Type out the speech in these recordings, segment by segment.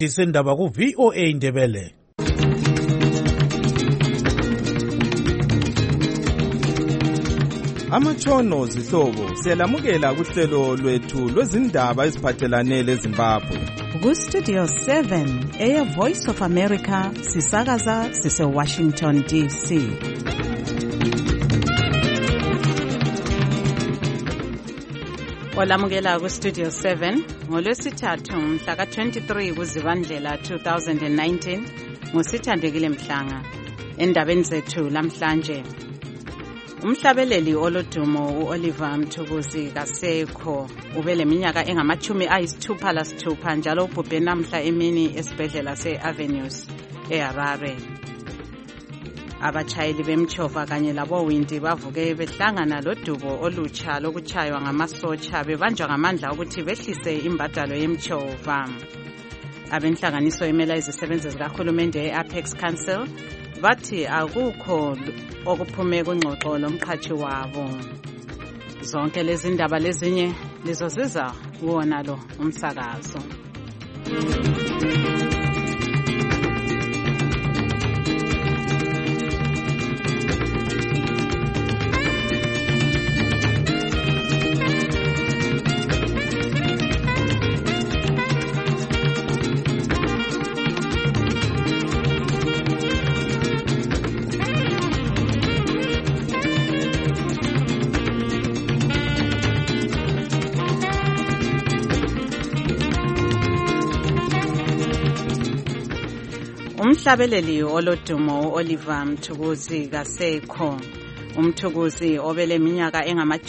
Isindaba ku VOA Indebele. Amatshono zihlobo siyalamukela kuhlelo lwethu lwezindaba eziphathelane leZimbabwe. Ku Studio 7 Air Voice of America sisakaza sise Washington DC. Olamukela ku Studio 7 ngolwesithathu mhla ka-23 kuZibandlela 2019 ngusithandekile Mhlanga. Endabeni zethu lamhlanje, umhlabeleli olodumo uOliver Mthunguzi kasekho ubeleminyaka engama-6 njalo ubhubhe namhla emini esibhedlela se-Avenues eHarare. Abatshayeli bemtshova kanye labowindi bavuke behlangana lodubo olutsha lokuchaywa ngamasotsha bebanjwa ngamandla ukuthi behlise imbadalo yemtshova. Abenhlanganiso emela izisebenzi zikahulumende e-Apex Council bathi akukho okuphume kungxoxo lomqhashi wabo. Zonke lezi ndaba lezinye lizoziza wona lo umsakazo. Umhlabeleli olodumo uOliver Mthunguzi kasekho. UMthunguzi obele minyaka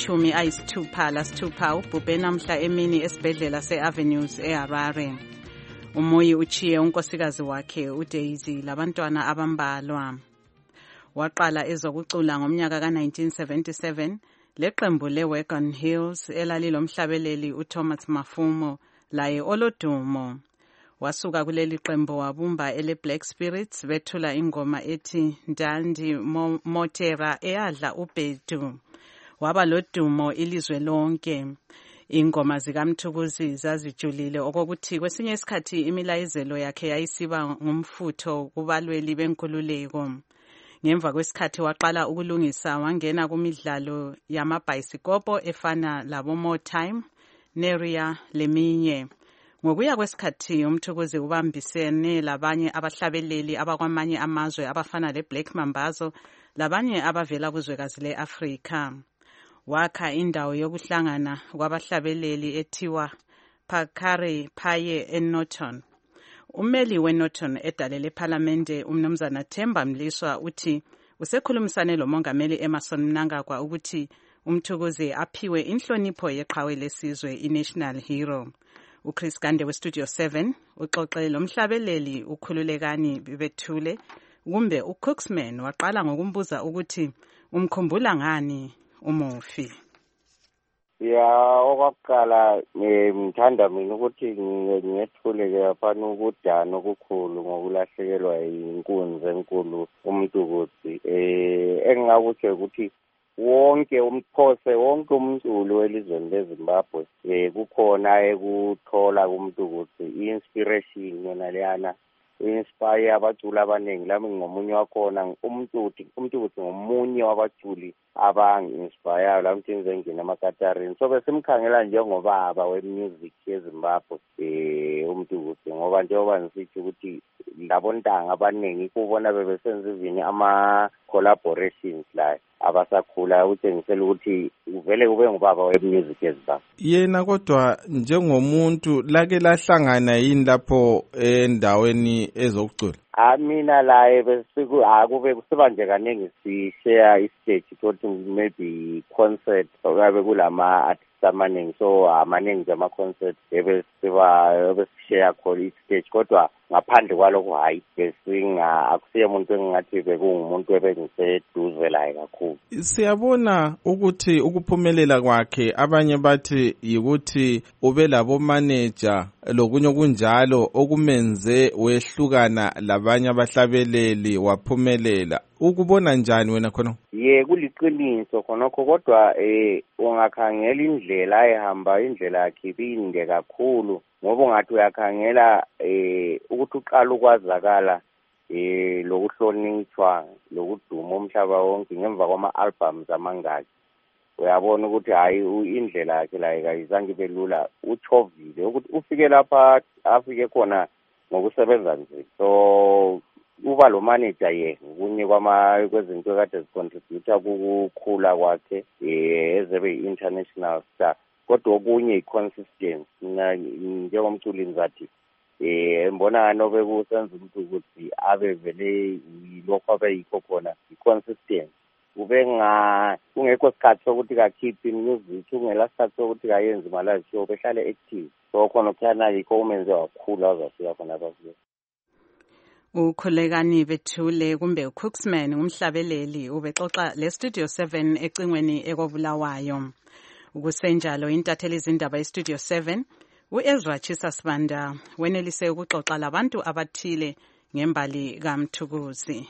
engama-6 ubhubhe namhla emini esibhedlela se-Avenues eHarare. Umuyi uchiye unkosikazi wakhe uDaisy labantwana abambalwa. Waqala ezokucula ngomnyaka ka-1977 leqembu leWagon Hills elalilomhlabeleli uThomas Mafumo laye olodumo. Wasuka kuleli qembu wabumba ele-Black Spirits bethula ingoma ethi Ndandi Motera eyadla ubhedu. Waba lodumo ilizwe lonke. Ingoma zikaMthunguzi zazijulile okokuthi kwesinye isikhathi imilayezelo yakhe yayisiba ngumfutho kubalweli benkululeko. Ngemva kwesikhathi waqala ukulungisa wangena kumidlalo yamabhayisikobho efana labo More Time, Neria leminye. Ngokuya kwesikhathi uMthunguzi ubambisene labanye abahlabeleli abakwamanye amazwe abafana leBlack Mambazo labanye abavela kuzwekazi leAfrika. Wakha indawo yokuhlangana kwabahlabeleli ethiwa Phakare Phaye eNorton. Ummeli weNorton edalele eParliamente umnumzana Themba Mliswa uthi usekhulumisane lomongameli Emmerson Mnangagwa ukuthi uMthunguzi aphiwe inhlonipho yeqhawe lesizwe iNational Hero. uChris Gande weStudio 7 uxoxe lomhlabeleli ukhululekani Bethule kumbe uCooksman waqala ngokumbuza ukuthi umkhumbula ngani umufi. Okokuqala ngithanda mina ukuthi ngethuleke afana ukudana okukhulu ngokulahlekelwa inkunzi enkulu uMthunguzi. Engingakuthi ukuthi wonke umculo welizweni leZimbabwe kukhona ekuthola kuMthunguzi i-inspiration yona leyana inspire abaculi abaningi. Lami ngomunye wakhona uMthunguzi ngomunye wabaculi abangi-inspire lami ukuthi ngizengena emakatarini. So besimkhangela njengobaba wemusic yeZimbabwe uMthunguzi ngoba njengoba ngisithi ukuthi labontanga abaningi kubona bebesenza izinye ama-collaborations la abasakhula utshengisela ukuthi uvele kube ngubaba wemusic yeZimbabwe. Yena kodwa njengomuntu lake lahlangana yini lapho endaweni ezokucula? Mina laye akube kusiba nje kaningi si-share istage ukuthi maybe concert okabe kulama artists amaningi, so amaningi nje ama-concert ebesishare khona istage kodwa ngaphandle kwalokho hayi akusiye umuntu engingathi bekungumuntu ebengiseduze laye kakhulu. Siyabona ukuthi ukuphumelela kwakhe abanye bathi yikuthi ube labo manager lokunye okunjalo okumenze wehlukana labanye abahlabeleli waphumelela. Ukubona njani wena khona? Kuliqiniso khonokho kodwa ungakhangela indlela ayihamba indlela yakhe ibinde kakhulu. ngoba ungathi uyakhangela ukuthi uqala ukwazakala lokuhlonishwa lokuduma umhlaba wonke ngemva kwama-albums amangaki. Uyabona ukuthi hayi indlela yakhe la ayizange ibe lula, uchovile ukuthi ufike lapha afike khona ngokusebenza nje. So uba lo manager kunye kwezinto ekade zicontributor kukhula kwakhe ezebe i-international star, kodwa okunye i-consistency. Njengomculi ngizathi mbona nobe kusenza umuntu ukuthi abe vele lokho abeyikho khona i-consistency. Kungekho sikhathi sokuthi kakhiphi music, kungela sikhathi sokuthi kayenzi imali show, behlale active. So khona ukuthana yikho umenze wakhula wazafika khona bafike. Ukhulekani Bethule kumbe uCooksman ngumhlabeleli ubexoxa le Studio 7 ecingweni ekobulawayo. Ukusenjalo intatheli izindaba eStudio 7 uEzra Chisasibanda wenelise ukuxoxa labantu abathile ngembali kaMthukuzi.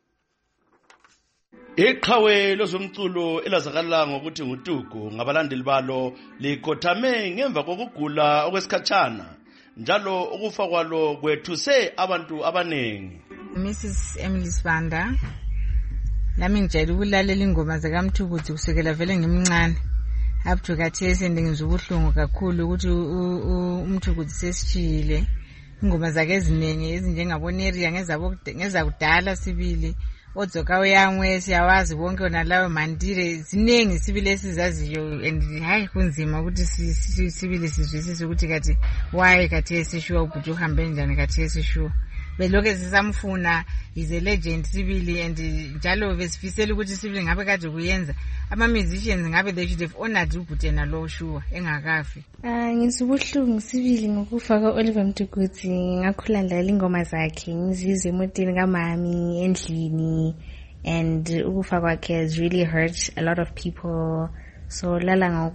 Iqhawe lozomculo elazakala ngokuthi nguTugu ngabalandeli balo likhothame ngemva kokugula okwesikhatshana, njalo ukufa kwalo kwethuse abantu abanengi. Mrs. Emily Sibanda, nami ngijayele ukulalela ingoma zakaMthukuzi kusukela vele ngimncane. Up to khathesi ngizwa ubuhlungu kakhulu ukuthi uMthukuzi sesishile. Ingoma zakhe eziningi ezinjengaboneria ngezakudala sibili, odzoka uyangwe siyawazi bonke onalawo mandire ziningi sibili esizaziyo, and hayi kunzima ukuthi sibili sizwisise ukuthi kathi why khathesi sure ukuthi uhambe njani khathesi sure. Beloke sisamfuna is a legend sibili, and njalo besifisela ukuthi sibili ngabe kade kuyenza ama musicians ngabe they should have honored ubutena lo sure engakafi. Ngisubuhlungu sibili ngokufa kaOliver Mtukudzi, ngakhula ndala ingoma zakhe ngizizwe emotini kamami endlini, and ukufa kwakhe has really hurt a lot of people. So lala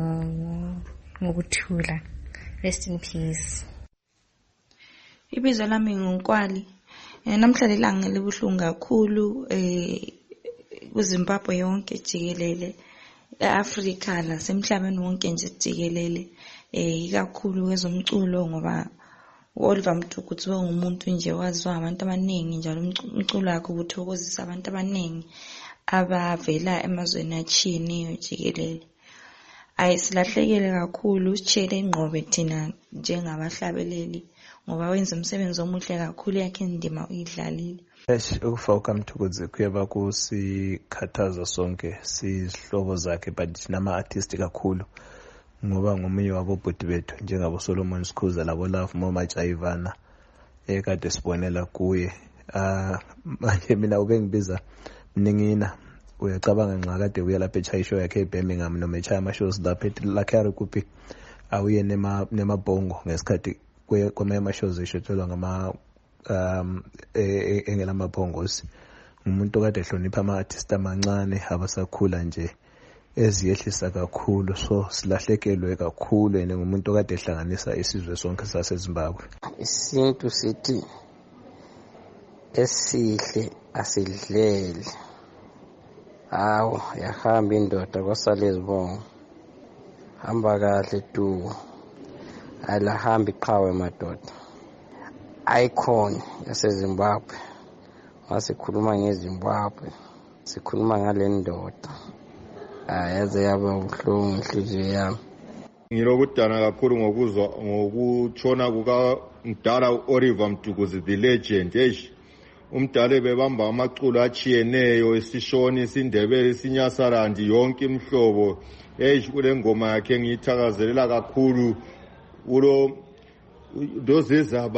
ngokuthula. Rest in peace. Ibizo lami nguNkwali. Namhlanje ilanga libuhlungu kakhulu kuZimbabwe yonke jikelele, eAfrika lasemhlabeni wonke nje jikelele, ikakhulu kwezomculo ngoba uOliver Mtukudzi ngumuntu nje waziwa abantu abaningi, njalo umculo wakhe uthokozisa abantu abaningi abavela emazweni atshiyeneyo jikelele. Ayisilahlekele kakhulu, sitshele ingqobe thina njengabahlabeleli ngoba wenza umsebenzi omuhle kakhulu, yakhe indima uyidlalile. Ukufa kukaMtukudzi kuyaba kusikhathaza sonke sihlobo zakhe, but nama-artist kakhulu ngoba ngomunye wabobhuti bethu njengabo Solomon Skhuza labo Love Momajayivana kade sibonela kuye. Manje mina ubengibiza mningina, uyacabanga nxa kade uya lapha echaya ishow yakhe eBirmingham noma echaya ama-shows lapha eLakari kuphi, awuye nemabhongo ngesikhathi kwamanye ama-shows eshotshelwa ngama engelamabhongosi. Umuntu kade ehlonipha ama-artist amancane abasakhula nje, eziyehlisa kakhulu. So silahlekelwe kakhulu, and ngumuntu kade ehlanganisa isizwe sonke saseZimbabwe. Isintu sithi esihle asidlele. Awu yahamba indoda kwasale izibongo, hamba kahle tu, alahamba iqhawe madoda. Icon yaseZimbabwe, wasikhuluma ngeZimbabwe, sikhuluma ngale ndoda, yaze yaba ubuhlungu inhliziyo yami. Ngilokudana kakhulu ngokuzwa ngokutshona kukamdala uOliver Mtukudzi the legend. Umdala ebebamba amaculo achiyeneyo, isishoni, isindebele, isinyasarandi, yonke imhlobo. Kule ngoma yakhe ngiyithakazelela kakhulu, ulo dozeza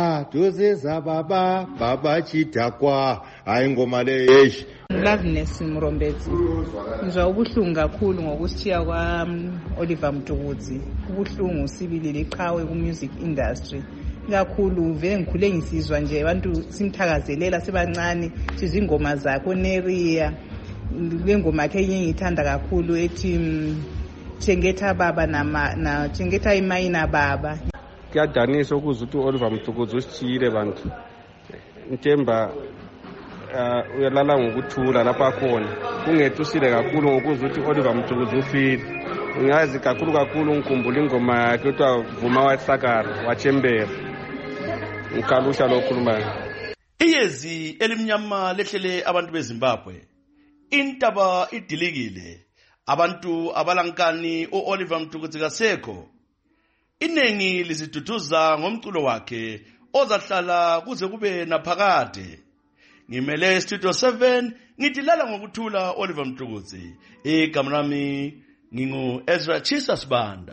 baba baba chidakwa, hayi ingoma le Loveness Mrombezi. Ngizwa ubuhlungu kakhulu ngokushiya kwaOliver Mtukudzi. Ubuhlungu sibili liqhawe ku-music industry. Kakhulu vele ngikhule ngisizwa nje abantu simthakazelela sebancane, sizingoma zakhe oneria. Le ngoma yakhe ngiyithanda kakhulu ethi Chengeta baba na Chengeta imayina baba. Kuyadanisa ukuzwa ukuthi uOliver Mtukudzi usithile bantu. Nthemba uyalala ngokuthula lapha khona. Kungethu sile kakhulu ngokuzwa ukuthi uOliver Mtukudzi ufile. ngazi kakhulu ngikhumbula ingoma yakhe kuthiwa Vuma waSakara waChembera ngikalusha lo khulumayo. Iyezi elimnyama lehlele abantu beZimbabwe. Intaba idilikile. Abantu abalankani uOliver Mtukudzi kasekho. Inengi liziduduza ngomculo wakhe ozahlala kuze kube naphakade. Ngimele Studio 7 ngidilala ngokuthula Oliver Mtukudzi. Igama lami ngingu Ezra Chisas Banda.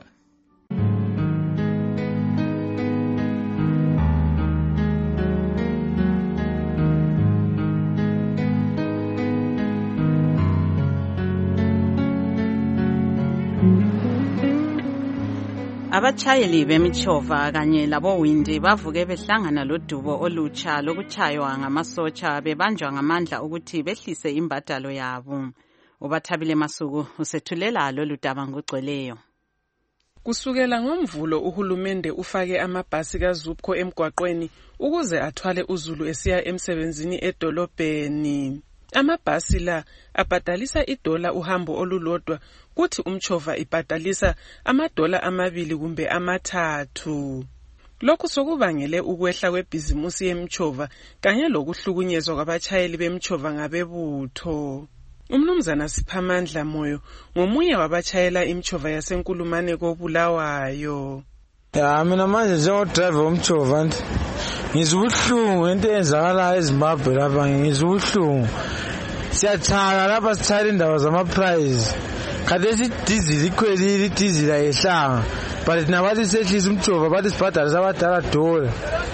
Abatshayeli bemithova kanye labowindi bavuke behlangana lodubo olutsha lokuchaywa ngamasotsha bebanjwa ngamandla ukuthi behlise imbadalo yabo. Ubathabile Masuku usethulela lolu daba ngogcweleyo. Kusukela ngoMvulo uhulumende ufake amabhasi kaZupco emgwaqweni ukuze athwale uZulu esiya emsebenzini edolobheni. Amabhasi la abhadalisa $1 uhambo olulodwa kuthi umchova ibhadalisa $2 kumbe $3. Lokhu sokubangele ukwehla kwebhizimusi yemchova kanye lokuhlukunyezwa kwabachayeli bemchova ngabebutho. Umnumzana Siphamandla Moyo ngomunye wabachayela imchova yasenkulumane koBulawayo. Mina manje njengodriver womchova ngizubuhlungu into eyenzakala eZimbabwe lapha ngizubuhlungu. Siyathaka lapha sithayela indawo zama-prize. Khathesi diesel ikhwelile idizili ayehlanga. But thina bathi sehlisa umchova bathi sibhadalisa abadala $1.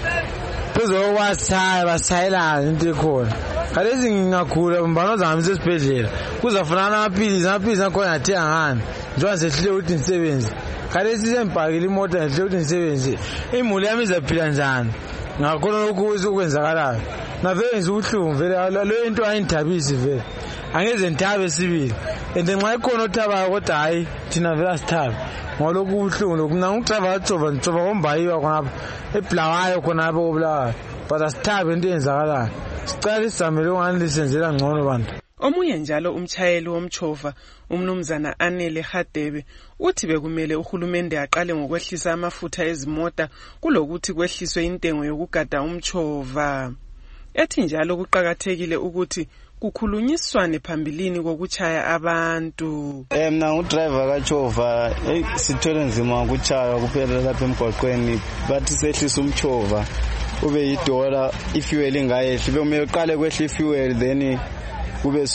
Phezu kokwasithaya basithayelana into ekhona. Khathesi ngingagula mbana zangamise esibhedlela. Kuzafunana amaphilisi akhona athenga ngani. Njengoba sehlile ukuthi ngisebenze. Khathesi sengibhakile imoto ngihlele ukuthi ngisebenze. Imuli yami izaphila njani? Ngakhona lokhu ukwenzakalayo. Navele ngizubuhlungu vele lo into ayindabisi vele. Angeze ngithabe sibili. Ende nxa ikhona othabayo kodwa hayi thina vele asithabe. Ngolokhu ubuhlungu lokhu mina ngidriver ngitshova kombayiwa khonapha eBulawayo khonapha koBulawayo. But asithabe into eyenzakalayo. Sicela isizamele ongani lisenzela ngcono bantu. Omunye njalo umchayeli womchova umnumzana Anele Hadebe uthi bekumele uhulumende aqale ngokwehlisa amafutha ezimota kulokuthi kwehliswe intengo yokugada umchova. Ethi njalo kuqhakathekile ukuthi kukhulunyiswane phambilini kokuchaya abantu. Mina udriver kaChova sithole nzima ukuchaya kuphela lapha emgwaqweni bathi sehlisa umchova ube $1 ifuel ingayehli bekumele uqale kwehla ifuel then kube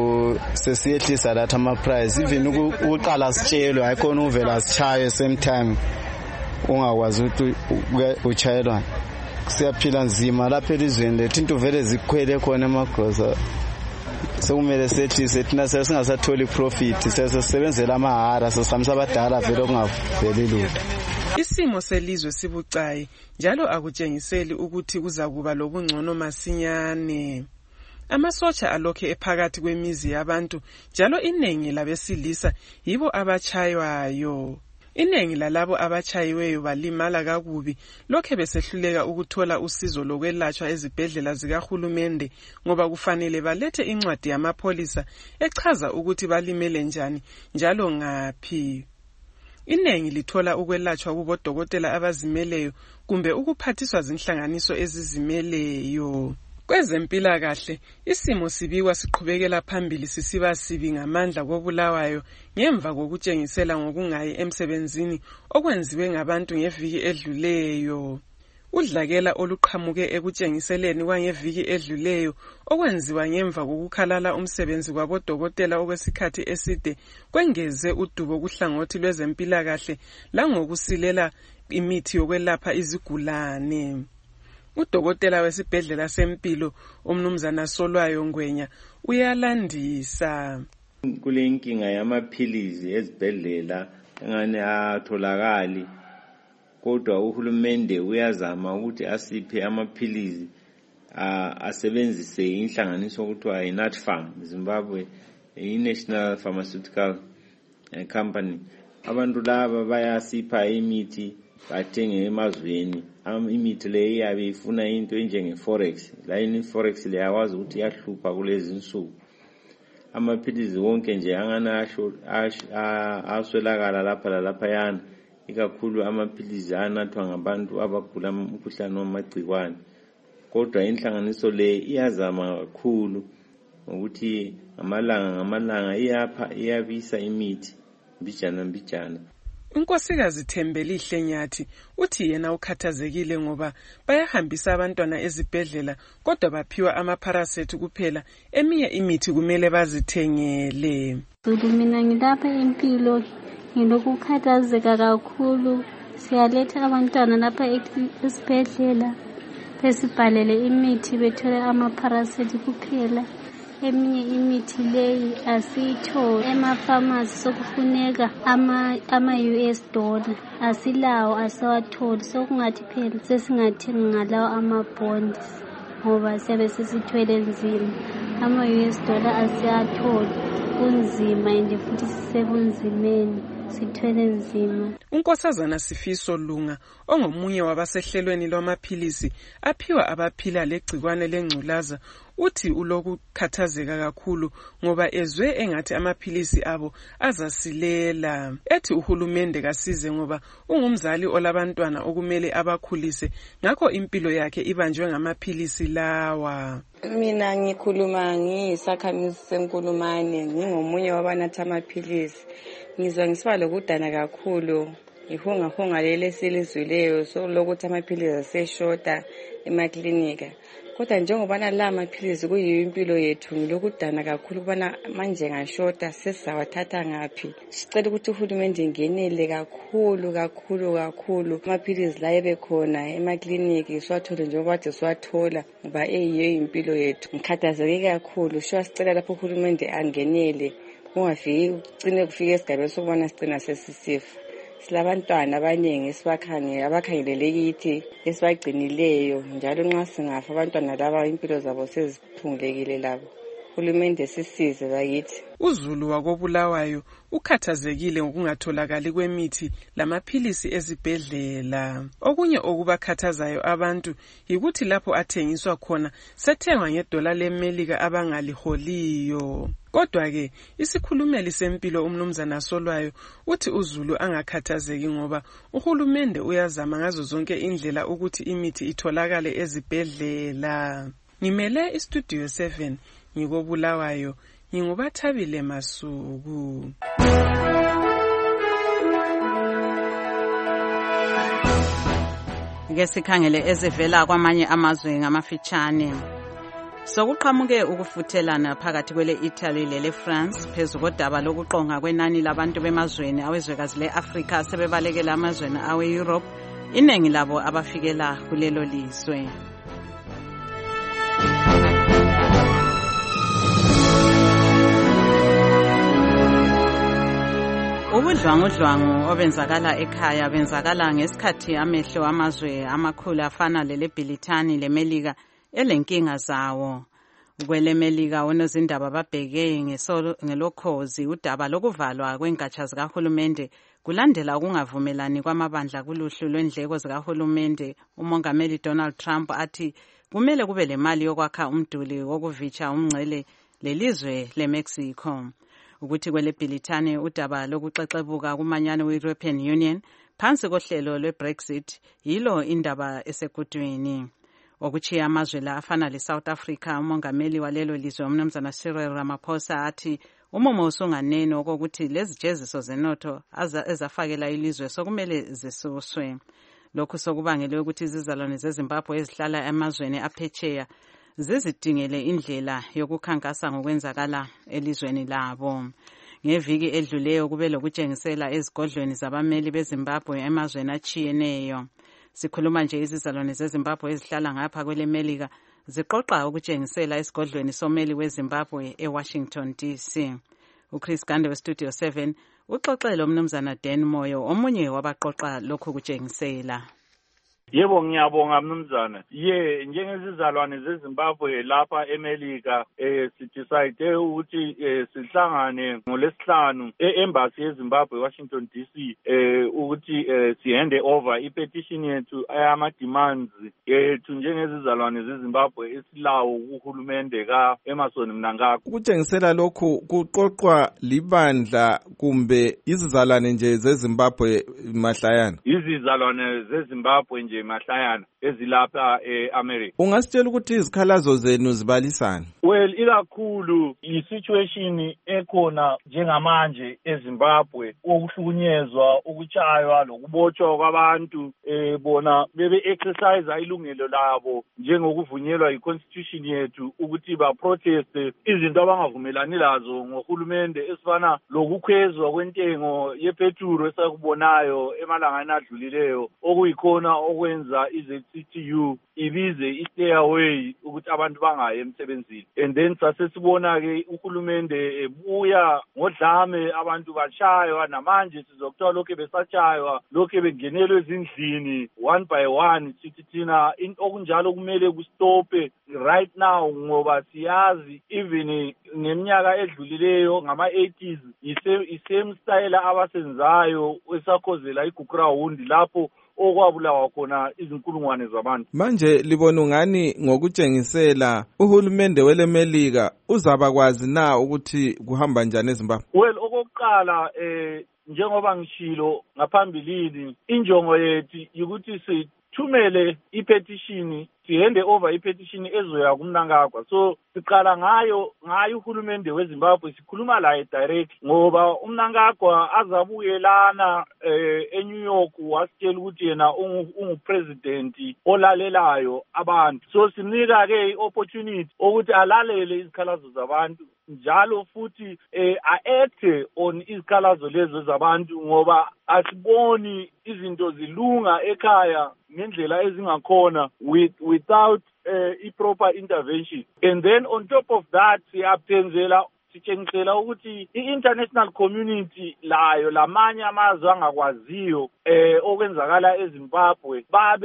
sesiyehlisa latha ama price even ukuqala sitshelwe ayikhona uvela sichaye same time ungakwazi ukuthi uchayelwa. Siyaphila nzima lapha elizweni lethu into vele zikhwele khona emagrosa sekumele sehlise thina singasatholi profit sesebenzela amahara sesihambisa abadala vele okungaveli lutho. Isimo selizwe sibucayi njalo akutshengiseli ukuthi kuzakuba lobungcono masinyane. Amasotsha alokhe ephakathi kwemizi yabantu njalo inengi labesilisa yibo abachaywayo. Inengi lalabo abachayiweyo balimala kakubi lokhe besehluleka ukuthola usizo lokwelatshwa ezibhedlela zikahulumende ngoba kufanele balethe incwadi yamapholisa echaza ukuthi balimele njani njalo ngaphi. Inengi lithola ukwelatshwa kubodokotela abazimeleyo kumbe ukuphathiswa zinhlanganiso ezizimeleyo. Kwezempilakahle isimo sibikwa siqhubekela phambili sisiba sibi ngamandla koBulawayo ngemva kokutshengisela ngokungayi emsebenzini okwenziwe ngabantu ngeviki edluleyo. Udlakela oluqhamuke ekutshengiseleni kwangeviki edluleyo okwenziwa ngemva kokukhalala umsebenzi kwabodokotela okwesikhathi eside kwengeze udubo kuhlangothi lwezempilakahle langokusilela imithi yokwelapha izigulane. Udokotela wesibhedlela sempilo umnumzana Solwayo Ngwenya uyalandisa. Kule inkinga yamaphilizi ezibhedlela engane atholakali kodwa uhulumende uyazama ukuthi asiphe amaphilizi asebenzise inhlanganiso okuthiwa iNatFarm Zimbabwe iNational Pharmaceutical Company. Abantu laba bayasipha imithi bathenge emazweni imithi le iyabe ifuna into enjenge forex la ini forex le yawazi ukuthi yahlupha kulezi insuku amaphilizi wonke nje angana aswelakala lapha lalaphayana, ikakhulu amaphilizi anathwa ngabantu abagula umkhuhlane wamagcikwane. Kodwa inhlanganiso le iyazama kakhulu ukuthi ngamalanga iyabisa imithi mbijana. Unkosikazi Thembelihle Nyathi uthi yena ukhathazekile ngoba bayahambisa abantwana ezibhedlela kodwa baphiwa amapharasethi kuphela, eminye imithi kumele bazithengele. Mina ngilapha impilo ngilokukhathazeka kakhulu. Siyaletha abantwana lapha esibhedlela besibhalele imithi bethole amapharasethi kuphela, eminye imithi leyi asiyitholi emafamasi. Sokufuneka ama-$US asilawo, asiwatholi. Sokungathi phela sesingathenga ngalawo amabhondi ngoba siyabe sesithwele nzima. Ama-US asiyatholi, kunzima ende futhi sisebunzimeni, sithwele nzima. Unkosazana Sifiso Lunga ongomunye wabasehlelweni lwamaphilisi aphiwa abaphila legcikwane lengculaza uthi ulokukhathazeka kakhulu ngoba ezwe engathi amaphilisi abo azasilela. Ethi uhulumende kasize ngoba ungumzali olabantwana okumele abakhulise, ngakho impilo yakhe ibanjwe ngamaphilisi lawa. Mina ngikhuluma ngiyisakhamizi seNkulumane, ngingomunye wabanatha amaphilisi. Ngizwa ngisiba lokudana kakhulu, ngihungahunga leli silizwileyo sokulokuthi amaphilisi aseshota emaklinika. Kodwa njengobana la amaphilisi kuyiyo impilo yethu, ngilokudana kakhulu ukubana manje ngashota sesizawathatha ngaphi. Sicela ukuthi uhulumende ngenele kakhulu. Amaphilisi la ebekhona emakliniki siwathole njengoba kade siwathola ngoba eyiyo impilo yethu. Ngikhathazeke kakhulu. Sicela lapho uhulumende angenele. Kungafiki ugcine kufika esigabeni sokubona sicina sesisifa. Silabantwana abaningi abakhangelele kithi esibagcinileyo, njalo nxa singafa abantwana laba impilo zabo seziphungulekile labo. Uhulumende sisize bakithi. uZulu wakobulawayo ukhathazekile ngokungatholakali kwemithi lamaphilisi ezibhedlela. Okunye okubakhathazayo abantu yikuthi lapho athengiswa khona sethengwa $1 leMelika abangaliholiyo. Kodwa ke isikhulumeli sempilo umnumzana Solwayo uthi uZulu angakhathazeki ngoba uhulumende uyazama ngazo zonke indlela ukuthi imithi itholakale ezibhedlela. Ngimele iStudio 7 ngikobulawayo, nginguBathabile Masuku. Ke sikhangele ezivela kwamanye amazwe ngamafitshane. Sokuqhamuke ukufuthelana phakathi kwele Italy lele France phezu kodaba lokuqonga kwenani labantu bemazweni awezwekazi leAfrika sebebalekela amazweni awe-Europe, iningi labo abafikela kulelo lizwe. Ubudlwangudlwangu obenzakala ekhaya benzakala ngesikhathi amehlo amazwe amakhulu afana leleBrithani leMelika elenkinga zawo. KweleMelika onozindaba babheke ngelokhozi udaba lokuvalwa kwengatsha zikahulumende kulandela ukungavumelani kwamabandla kuluhlu lwendleko zikahulumende. Umongameli Donald Trump athi kumele kube lemali yokwakha umduli wokuvitsha umngcele lelizwe leMexico. Ukuthi kweleBrithani udaba lokuxexebuka kumanyano we-European Union phansi kohlelo lwe-Brexit yilo indaba esegudwini. Okuchiya amazwe la afana le-South Africa, umongameli walelo lizwe umnumzana Cyril Ramaphosa athi umumo usunganeno okokuthi lezi jeziso zenotho ezafakela ilizwe sokumele zisuswe. Lokhu sokubangele ukuthi izizalwane zeZimbabwe ezihlala emazweni aphetsheya zizidingele indlela yokukhankasa ngokwenzakala elizweni labo. Ngeviki edluleyo kube lokutshengisela ezigodlweni zabameli beZimbabwe emazweni atshiyeneyo. Sikhuluma nje izizalwane zeZimbabwe ezihlala ngapha kweleMelika ziqoqa ukutshengisela esigodlweni someli weZimbabwe eWashington DC. uChris Gande weStudio 7 uxoxele umnumzana Dan Moyo omunye wabaqoqa lokhu kutshengisela. Yebo ngiyabonga mnumzana. Njengezizalwane zeZimbabwe lapha eMelika sidecide ukuthi sihlangane ngoLwesihlanu e-Embassy yeZimbabwe Washington DC ukuthi sihande over ipetition yethu ayama demands yethu njengezizalwane zeZimbabwe esilawo kuhulumende ka-Emmerson Mnangagwa. Ukutshengisela lokhu kuqoqwa libandla kumbe izizalwane nje zeZimbabwe mahlayana? Izizalwane zeZimbabwe nje mahlayana ezilapha e-America. Ungasitshela ukuthi izikhalazo zenu zibalisana? Well, ikakhulu i-situation ekhona njengamanje eZimbabwe ukuhlukunyezwa, ukuchaywa lokubotshwa kwabantu bona bebe exercise ilungelo labo njengokuvunyelwa i-constitution yethu ukuthi ba protest izinto abangavumelani lazo ngohulumende esifana lokukhwezwa kwentengo yepetrol esakubonayo emalangeni adlulileyo okuyikhona okwenza iZCTU ibize i-stay away ukuthi abantu bangayi emsebenzini. And then sasesibona ke uhulumende ebuya ngodlame abantu bachaywa namanje sizokuthola lokho besachaywa lokho bengenelwe ezindlini one by one sithi thina okunjalo kumele kustope right now ngoba siyazi even ngeminyaka edlulileyo ngama-80s isame style abasenzayo esakhozela igugrawundi lapho okwabulawa khona izinkulungwane zabantu. Manje libona ungani ngokutshengisela uhulumende weleMelika uzabakwazi na ukuthi kuhamba njani eZimbabwe? Well, okokuqala njengoba ngishilo ngaphambilini injongo yethu ukuthi sithumele ipetition sihande over ipetition ezoya kuMnangagwa. So siqala ngayo uhulumende weZimbabwe sikhuluma laye direct ngoba uMnangagwa azabuyelana eNew York wasitshela ukuthi yena ungupresident olalelayo abantu. So sinika ke opportunity ukuthi alalele izikhalazo zabantu njalo futhi a-acte on izikhalazo lezo zabantu ngoba asiboni izinto zilunga ekhaya ngendlela ezingakhona without i-proper intervention. And then on top of that sitshengisela ukuthi i-international community layo lamanye amazwe angakwaziyo okwenzakala eZimbabwe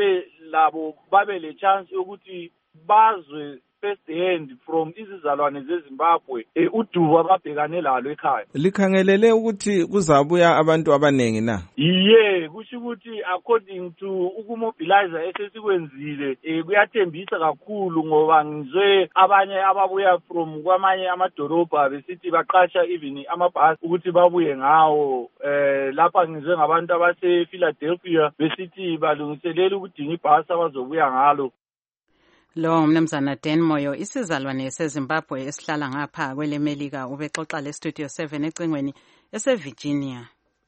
babe le chance yokuthi bazwe first hand from izizalwane zeZimbabwe udubo ababhekane lalo ekhaya. Likhangelele ukuthi kuzabuya abantu abanengi na? Kusho ukuthi according to ukumobilize esesikwenzile kuyathembisa kakhulu ngoba ngizwe abanye ababuya from kwamanye amadolobha besithi baqasha even amabhasi ukuthi babuye ngawo. Lapha ngizwe ngabantu abase-Philadelphia besithi balungiselela ukudinga ibhasi abazobuya ngalo. Lo mnumzana Dan Moyo isizalwane seZimbabwe esihlala ngapha kweleMelika ubexoxa leStudio 7 ecingweni eseVirginia.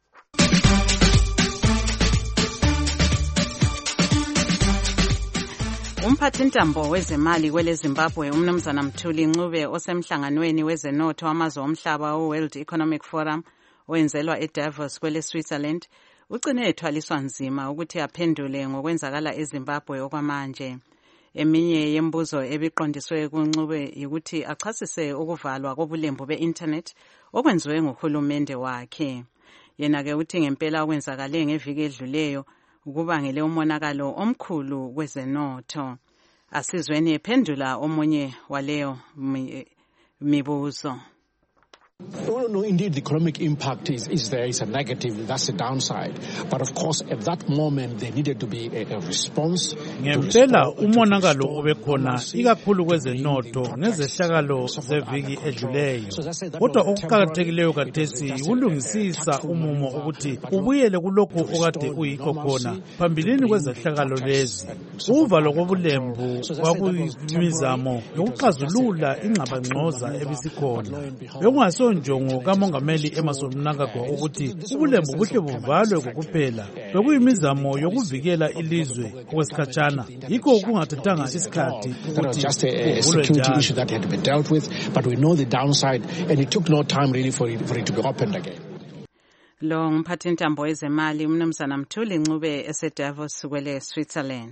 Umphathintambo wezemali kweleZimbabwe umnumzana Mthuli Ncube osemhlanganweni wezenotho wamazwe omhlaba weWorld Economic Forum owenzelwa eDavos kweleSwitzerland ugcine ethwaliswa nzima ukuthi aphendule ngokwenzakala eZimbabwe okwamanje. Eminye yembuzo ebiqondiswe kuNcube ukuthi achasise ukuvalwa kobulembu be-internet okwenziwe nguhulumende wakhe. Yena ke uthi ngempela okwenzakale ngeviki edluleyo ukubangele umonakalo omkhulu kwezenotho. Asizweni ephendula omunye waleyo mibuzo. No, indeed, the economic impact is there. It's a negative. That's the downside. But of course, at that moment, there needed to be a response. Ngempela umonakalo obekhona ikakhulu kwezenotho ngezehlakalo zeviki edluleyo. Kodwa okuqakathekileyo kathesi ukulungisisa umumo ukuthi ubuyele kulokho okade uyikho khona phambilini kwezehlakalo lezi. Uvalo kobulembu kwakuyimizamo yokuxazulula ingxabangxoza ebisikhona. Njongo kaMongameli Emmerson Mnangagwa ukuthi ubulembu buhle buvalwe kokuphela bekuyimizamo yokuvikela ilizwe okwesikhatshana yikho kungathathanga isikhathi ukuthi security issue that had to be dealt with, but we know the downside and it took no time really for it to be opened again. Lo ngumphathintambo wezemali umnumzana Mthuli Ncube eseDavos kwele Switzerland.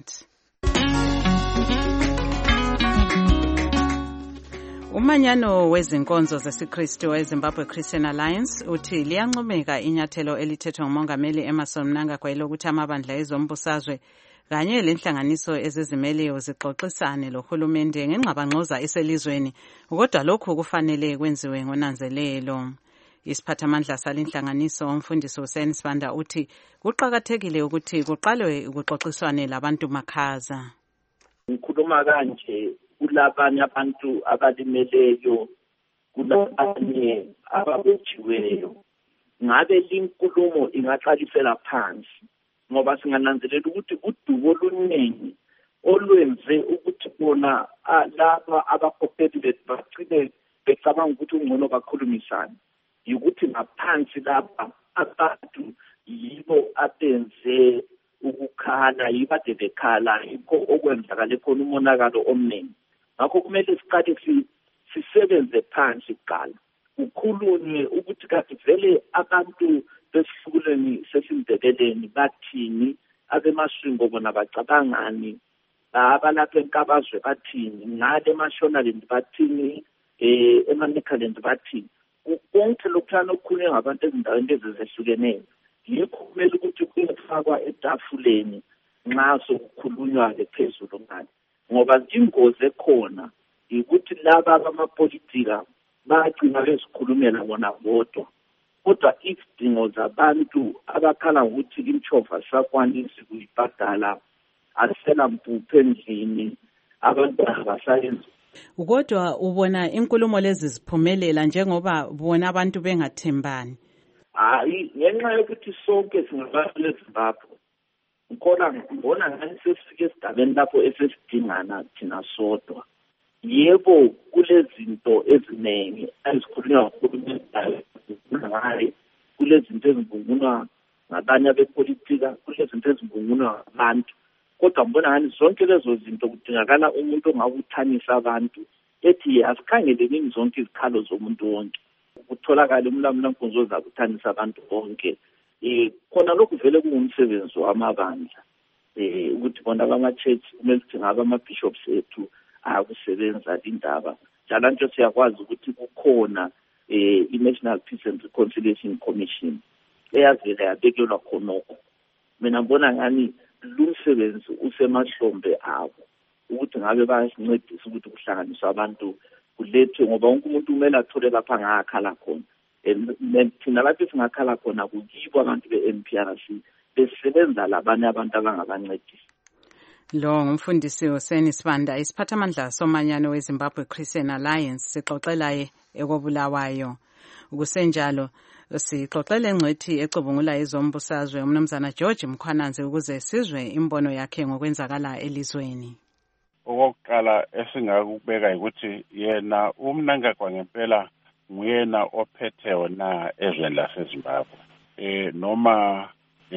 Umanyano wezinkonzo zesiKristu eZimbabwe Christian Alliance uthi liyancomeka inyathelo elithethwe nguMongameli Emmerson Mnangagwa lokuthi amabandla ezombusazwe kanye lenhlanganiso ezizimeleyo zixoxisane lohulumende ngengxabangxoza eselizweni, kodwa lokhu kufanele kwenziwe ngonanzelelo. Isiphathamandla salinhlanganiso umfundisi Hussein Sibanda uthi kuqakathekile ukuthi kuqalwe ukuxoxiswane labantu makhaza. Ngikhuluma kanje kulabanye abantu abalimeleyo, kulabanye ababotshiweyo. Ngabe linkulumo ingaqalisela phansi ngoba singananzelela ukuthi udubo oluningi olwenze ukuthi bona laba abakhokheli bethu bagcine becabanga ukuthi ungcono bakhulumisane ukuthi ngaphansi lapha abantu yibo abenze ukukhala, yibo ade bekhala, yikho okwenzakale khona umonakalo omningi. Ngakho kumele siqale sisebenze phansi kuqala, kukhulunywe ukuthi kanti vele abantu besihluleni sesindebeleni bathini, abemaswingo bona bacabangani, abalapha enkabazwe bathini, ngale eMashonaland bathini, eManicaland bathini. Konke lokuhlala okukhulunywa ngabantu ezindaweni ezehlukeneyo yikho kumele ukuthi kuyefakwa etafuleni nxa sokukhulunywa-ke phezulu ngani, ngoba ingozi ekhona ukuthi laba abamapolitika bagcina bezikhulumela bona bodwa, kodwa izidingo zabantu abakhala ngokuthi imtshova sakwanisi kuyibhadala, asela mpuphu endlini, abantwana basayenzi. Kodwa ubona inkulumo lezi ziphumelela njengoba bona abantu bengathembani? Hayi, ngenxa yokuthi sonke singabantu leZimbabwe, ngibona ngani sesifike esigabeni lapho esesidingana thina sodwa. Yebo, kulezinto eziningi ezikhulunywa nguhulumende, kulezinto ezibungunwa ngabanye abepolitika, kulezinto ezibungunwa ngabantu, kodwa ngibona ngani zonke lezo zinto kudingakala umuntu ongabuthanisa abantu ethi asikhangeleni zonke izikhalo zomuntu wonke, kutholakala umlamulankunzi ozakuthanisa abantu bonke. Khona lokhu vele kungumsebenzi wamabandla, ukuthi bona bama-church kumele ukuthi ngaba ama-bishops ethu akusebenza indaba. Njalo nje siyakwazi ukuthi kukhona i-National Peace and Reconciliation Commission eyavele yabekelwa khonokho. Mina ngibona ngani lumsebenzi usemahlombe abo ukuthi ngabe bayasincedisa ukuthi kuhlanganiswe abantu kulethwe, ngoba wonke umuntu kumele athole lapha ngakhala khona. Thina lapho singakhala khona kukibo abantu be-NPRC besebenza labanye abantu abangabancedisa. Lo ngumfundisi Hussein Sibanda, isiphathamandla somanyano weZimbabwe Christian Alliance, sixoxelaye ekobulawayo. Kusenjalo sixoxele ngcwethi ecubungula izombusazwe umnumzana George Mkhwananzi ukuze sizwe imbono yakhe ngokwenzakala elizweni. Okokuqala esingakubeka ukuthi yena uMnangagwa ngempela nguyena ophethe wona ezweni laseZimbabwe. Noma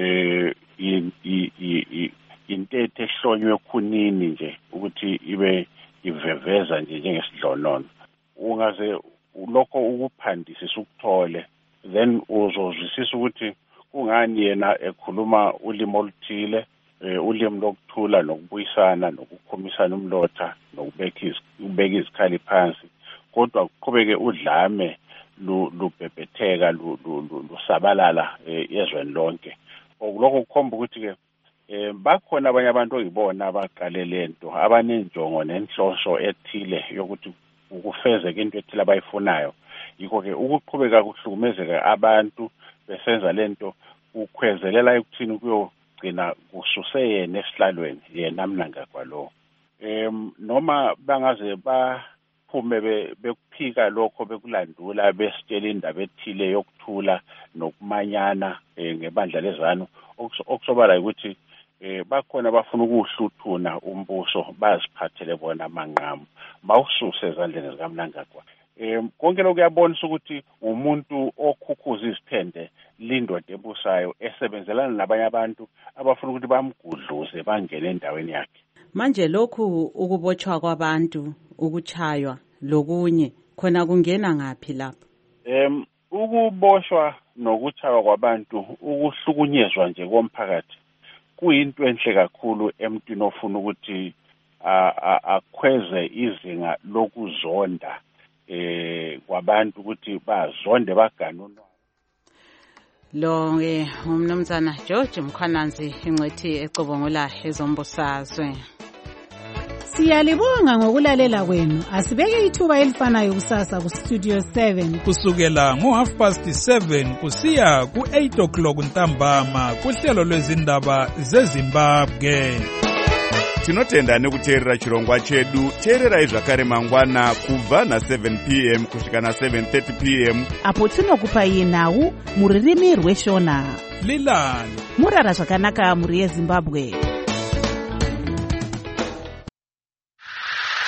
intethe ehlonywe khunini nje ukuthi ibe iveveza nje njengesidlonono. Ungaze lokho ukuphandisisa ukuthole, then uzozwisisa ukuthi kungani yena ekhuluma ulimi oluthile, ulimi lokuthula nokubuyisana nokukhomisana umlotha nokubeka izikhali phansi, kodwa kuqhubeke udlame lubhebhetheka lusabalala ezweni lonke. Lokho kukhomba ukuthi ke bakhona abanye abantu oyibona abaqale lento abanenjongo nenhloso ethile yokuthi ukufezeka into ethile abayifunayo. Yikho ke ukuqhubeka kuhlukumezeka abantu besenza lento ukhwezelela ekuthini kuyogcina kususe yena esihlalweni, yena Mnangagwa lo. Noma bangaze baphume bekuphika lokho bekulandula besitshela indaba ethile yokuthula nokumanyana ngebandla lezanu, okusobala ukuthi bakhona bafuna ukuhluthuna umbuso baziphathele bona amanqamu bawususe ezandleni zikaMnangagwa. Konke lokhu kuyabonisa ukuthi umuntu okhukhuza izithende lindoda ebusayo esebenzelana nabanye abantu abafuna ukuthi bamgudluze bangene endaweni yakhe. Manje lokhu ukubotshwa kwabantu, ukuchaywa lokunye khona kungena ngaphi lapho? Ukuboshwa nokuchaywa kwabantu, ukuhlukunyezwa nje komphakathi kuyinto enhle kakhulu emntwini ofuna ukuthi akhweze izinga lokuzonda kwabantu ukuthi bazonde baganunwa. lo umnumzana George Mkhwananzi ingcwethi ecubungula ezombusazwe. Siyalibonga ngokulalela kwenu. Asibeke ithuba elifanayo kusasa ku Studio 7 kusukela ngo7:30 kusiya ku8 o'clock ntambama kuhlelo lwezindaba zeZimbabwe. Tinotenda nekuteerera chirongwa chedu. Teererai zvakare mangwana kubva na7 p.m. kusvika na7:30 p.m. apo tinokupai nhau muririmi rweshona. Lilani murara zvakanaka muri yeZimbabwe.